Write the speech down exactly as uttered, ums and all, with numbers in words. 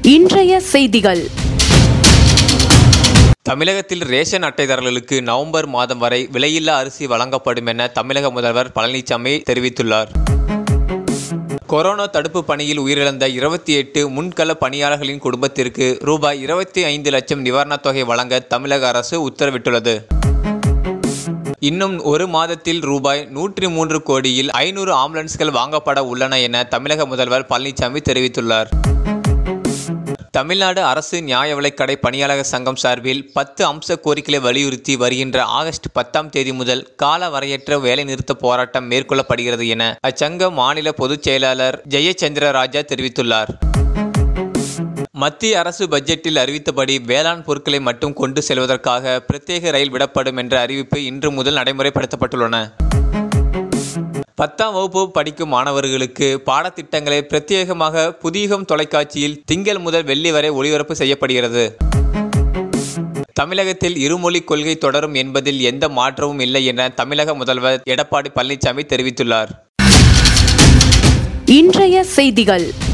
இன்றைய செய்திகள். தமிழகத்தில் ரேஷன் அட்டைதாரர்களுக்கு நவம்பர் மாதம் வரை விலையில்லா அரிசி வழங்கப்படும் என தமிழக முதல்வர் பழனிசாமி தெரிவித்துள்ளார். கொரோனா தடுப்பு பணியில் உயிரிழந்த இருபத்தி எட்டு முன்கள பணியாளர்களின் குடும்பத்திற்கு ரூபாய் இருபத்தி ஐந்து லட்சம் நிவாரணத் தொகை வழங்க தமிழக அரசு உத்தரவிட்டுள்ளது. இன்னும் ஒரு மாதத்தில் ரூபாய் நூற்றி மூன்று கோடியில் ஐநூறு ஆம்புலன்ஸ்கள் வாங்கப்பட உள்ளன என தமிழக முதல்வர் பழனிசாமி தெரிவித்துள்ளார். தமிழ்நாடு அரசு நியாய விலைக்கடை பணியாளர் சங்கம் சார்பில் பத்து அம்ச கோரிக்கைகளை வலியுறுத்தி வருகின்ற ஆகஸ்ட் பத்தாம் தேதி முதல் கால வரையற்ற வேலைநிறுத்த போராட்டம் மேற்கொள்ளப்படுகிறது என அச்சங்க மாநில பொதுச் செயலாளர் ஜெயச்சந்திர ராஜா தெரிவித்துள்ளார். மத்திய அரசு பட்ஜெட்டில் அறிவித்தபடி வேளாண் பொருட்களை மட்டும் கொண்டு செல்வதற்காக பிரத்யேக ரயில் விடப்படும் என்ற அறிவிப்பு இன்று முதல் நடைமுறைப்படுத்தப்பட்டுள்ளன. பத்தாம் வகுப்பு படிக்கும் மாணவர்களுக்கு பாடத்திட்டங்களை பிரத்யேகமாக புதியகம் தொலைக்காட்சியில் திங்கள் முதல் வெள்ளி வரை ஒளிபரப்பு செய்யப்படுகிறது. தமிழகத்தில் இருமொழி கொள்கை தொடரும் என்பதில் எந்த மாற்றமும் இல்லை என தமிழக முதல்வர் எடப்பாடி பழனிசாமி தெரிவித்துள்ளார். இன்றைய செய்திகள்.